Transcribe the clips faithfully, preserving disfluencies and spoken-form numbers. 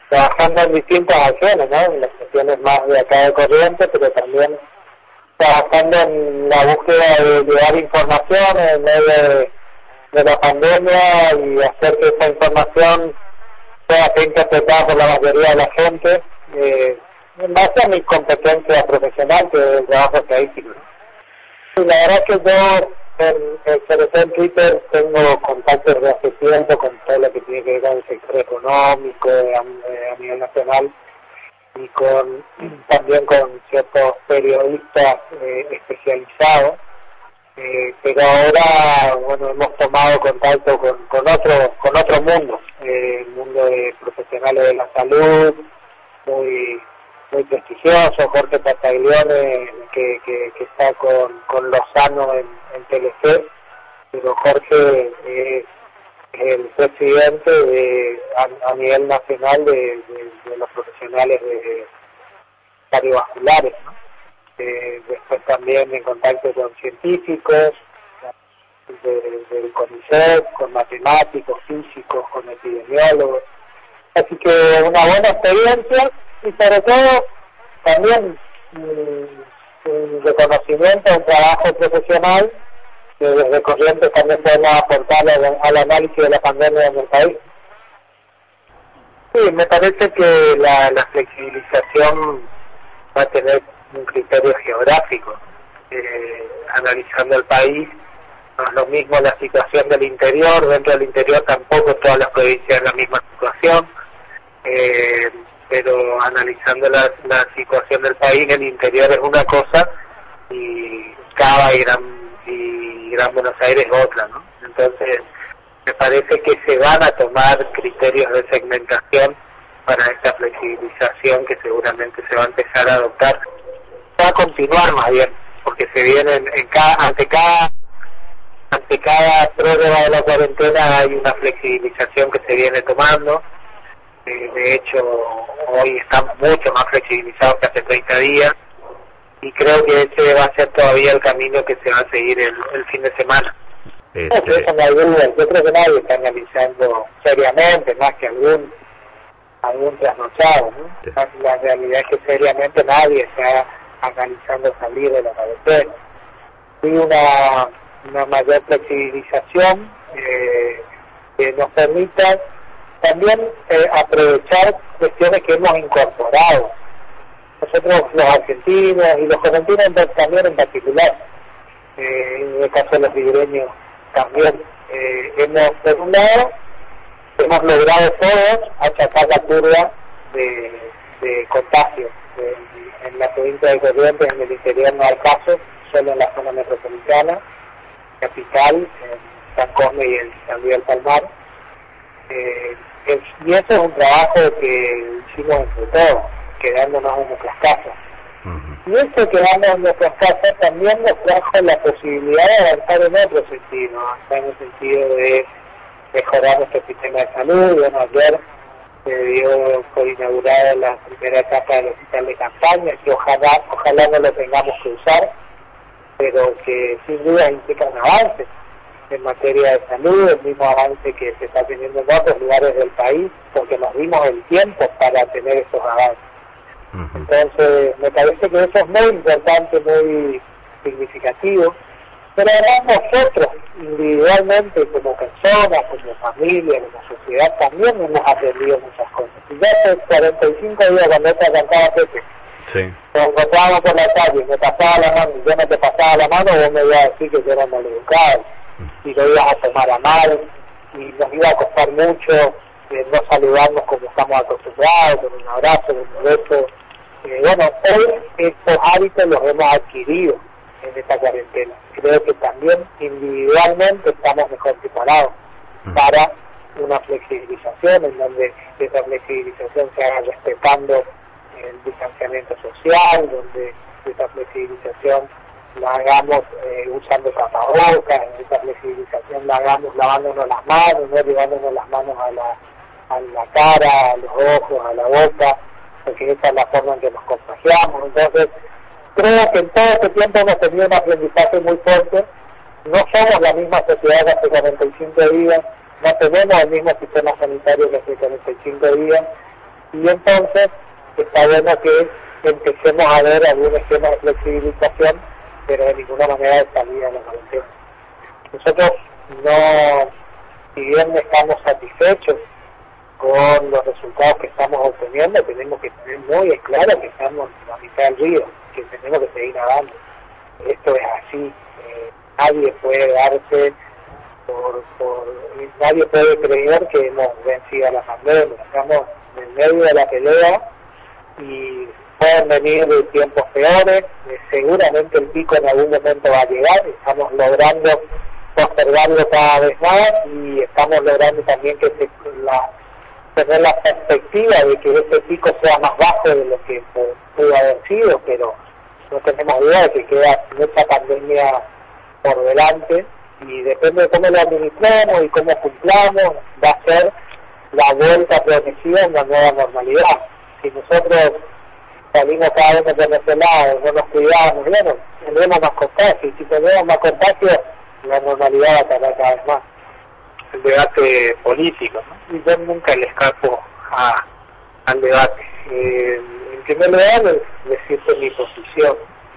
trabajando en distintas acciones, ¿no? En las acciones más de acá de Corrientes, pero también trabajando en la búsqueda de llevar información en medio de, de la pandemia y hacer que esa información pueda ser interpretada por la mayoría de la gente, eh, en base a mi competencia profesional, que es el trabajo estadístico. Y la verdad es que yo, en, en, sobre todo en Twitter, tengo contactos desde hace tiempo con todo lo que tiene que ver con el sector económico a, a nivel nacional, y con también con ciertos periodistas eh, especializados, eh, pero ahora bueno hemos tomado contacto con, con otro con otro mundo, eh, el mundo de profesionales de la salud, muy muy prestigioso, Jorge Tartaglione, que, que, que está con, con Lozano en, en Telefe, pero Jorge es el presidente de, a, a nivel nacional de, de, de los profesionales de cardiovasculares, ¿no? Eh, después también en contacto con científicos de, del CONICET, con matemáticos, físicos, con epidemiólogos, así que una buena experiencia y sobre todo también un, un reconocimiento, un trabajo profesional que desde Corrientes también podemos aportar al, al análisis de la pandemia en el país. Sí, me parece que la, la flexibilización va a tener un criterio geográfico, eh, analizando el país. No es lo mismo la situación del interior, dentro del interior tampoco todas las provincias en la misma situación, eh, pero analizando la, la situación del país, el interior es una cosa y Cava y Gran, y Gran Buenos Aires es otra, ¿no? Entonces me parece que se van a tomar criterios de segmentación para esta flexibilización que seguramente se va a empezar a adoptar. Va a continuar más bien, porque se vienen en cada, ante cada ante cada prórroga de la cuarentena hay una flexibilización que se viene tomando. Eh, de hecho, hoy estamos mucho más flexibilizados que hace treinta días y creo que ese va a ser todavía el camino que se va a seguir el, el fin de semana. Este... No, eso no hay duda. Yo creo que nadie está analizando seriamente, más que algún algún trasnochado, ¿no? Sí. La realidad es que seriamente nadie está analizando salir de la cuarentena. Y una, una mayor flexibilización eh, que nos permita también eh, aprovechar cuestiones que hemos incorporado. Nosotros los argentinos y los correntinos también en particular, eh, en el caso de los ribereños también, eh, hemos, por un lado, hemos logrado todos achacar la curva de, de contagio. De, en la provincia de Corrientes, en el interior no hay casos, solo en la zona metropolitana, capital, en San Cosme y en San Miguel Palmar. Eh, es, y eso es un trabajo que hicimos entre todos, quedándonos en nuestras casas. Uh-huh. Y eso quedándonos en nuestras casas también nos trajo la posibilidad de avanzar en otro sentido, avanzar en el sentido de mejorar nuestro sistema de salud. Bueno, ayer se dio por inaugurada la primera etapa del hospital de campaña, que ojalá, ojalá no lo tengamos que usar, pero que sin duda implican avances en materia de salud, el mismo avance que se está teniendo en otros lugares del país, porque nos dimos el tiempo para tener esos avances. Uh-huh. Entonces, me parece que eso es muy importante, muy significativo, pero además nosotros, individualmente, como personas, como familia, como sociedad, también hemos aprendido muchas cosas. Y ya hace cuarenta y cinco días, cuando esta cantaba Pepe, sí, nos encontrábamos por la calle, me pasaba la mano, y yo no te pasaba la mano, vos me ibas a decir que yo era maleducado, y lo ibas a tomar a mal, y nos iba a costar mucho eh, no saludarnos como estamos acostumbrados, con un abrazo, con un beso. Eh, bueno, hoy estos hábitos los hemos adquirido en esta cuarentena. Creo que también individualmente estamos mejor preparados para una flexibilización, en donde esa flexibilización se haga respetando el distanciamiento social, donde esa flexibilización la hagamos eh, usando tapabocas, esa flexibilización la hagamos lavándonos las manos, no llevándonos las manos a la, a la cara, a los ojos, a la boca, porque esa es la forma en que nos contagiamos. Entonces, creo que en todo este tiempo hemos tenido un aprendizaje muy fuerte. No somos la misma sociedad que hace cuarenta y cinco días, no tenemos el mismo sistema sanitario que hace cuarenta y cinco días, y entonces está bueno que empecemos a ver algún esquema de flexibilización, pero de ninguna manera de salida de la cuarentena. Nosotros no, si bien estamos satisfechos con los resultados que estamos obteniendo, tenemos que tener muy en claro que estamos en la mitad del río, que tenemos que seguir nadando. Esto es así, eh, nadie puede darse por, por nadie puede creer que hemos vencido la pandemia. Estamos en medio de la pelea y pueden venir tiempos peores, eh, seguramente el pico en algún momento va a llegar, estamos logrando postergarlo cada vez más y estamos logrando también que se, la, tener la perspectiva de que este pico sea más bajo de lo que pudo haber sido, pero no tenemos duda de que queda mucha pandemia por delante y depende de cómo lo administramos y cómo cumplamos, va a ser la vuelta progresiva en la nueva normalidad. Si nosotros salimos cada uno por nuestro lado, no nos cuidamos, bueno, tendremos más contagios, y si tenemos más contagios, la normalidad va a tardar cada vez más. El debate político, ¿no? Y yo nunca le escapo a, al debate. Eh, en primer lugar, decirte mi posición.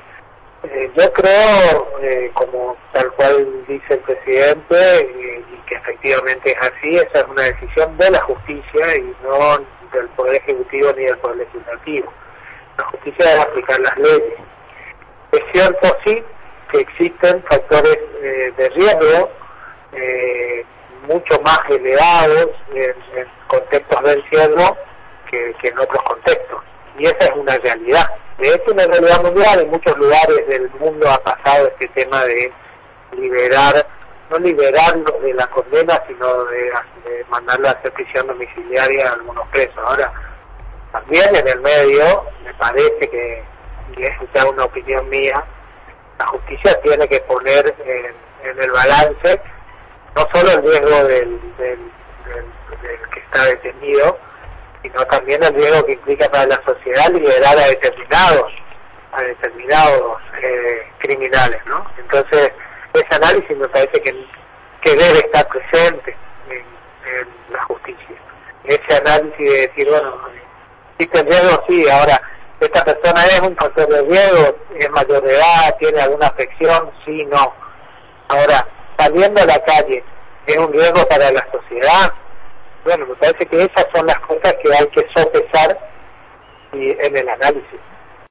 Eh, yo creo, eh, como tal cual dice el presidente, eh, y que efectivamente es así, esa es una decisión de la justicia y no del Poder Ejecutivo ni del Poder Legislativo. La justicia debe aplicar las leyes. Es cierto, sí, que existen factores eh, de riesgo eh, mucho más elevados en, en contextos de encierro que, que en otros contextos. Y esa es una realidad. De hecho, una realidad mundial, en muchos lugares del mundo ha pasado este tema de liberar, no liberarlo de la condena, sino de, de mandarlo a hacer prisión domiciliaria a algunos presos. Ahora, también en el medio, me parece que, y es ya una opinión mía, la justicia tiene que poner en, en el balance no solo el riesgo del, del, del, del que está detenido, sino también el riesgo que implica para la sociedad liberar a determinados, a determinados eh, criminales, ¿no? Entonces, ese análisis me parece que, que debe estar presente en, en la justicia. Ese análisis de decir, bueno, existe el riesgo, sí, ahora, esta persona es un factor de riesgo, es mayor de edad, tiene alguna afección, sí, no. Ahora, saliendo a la calle, ¿es un riesgo para la sociedad? Bueno, me parece que esas son las cosas que hay que sopesar y, en el análisis.